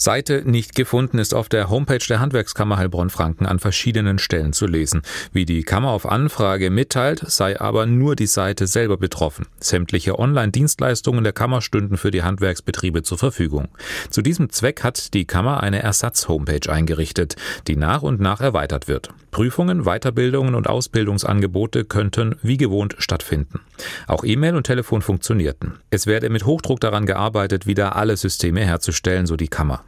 Seite nicht gefunden ist auf der Homepage der Handwerkskammer Heilbronn-Franken an verschiedenen Stellen zu lesen. Wie die Kammer auf Anfrage mitteilt, sei aber nur die Seite selber betroffen. Sämtliche Online-Dienstleistungen der Kammer stünden für die Handwerksbetriebe zur Verfügung. Zu diesem Zweck hat die Kammer eine Ersatz-Homepage eingerichtet, die nach und nach erweitert wird. Prüfungen, Weiterbildungen und Ausbildungsangebote könnten wie gewohnt stattfinden. Auch E-Mail und Telefon funktionierten. Es werde mit Hochdruck daran gearbeitet, wieder alle Systeme herzustellen, so die Kammer.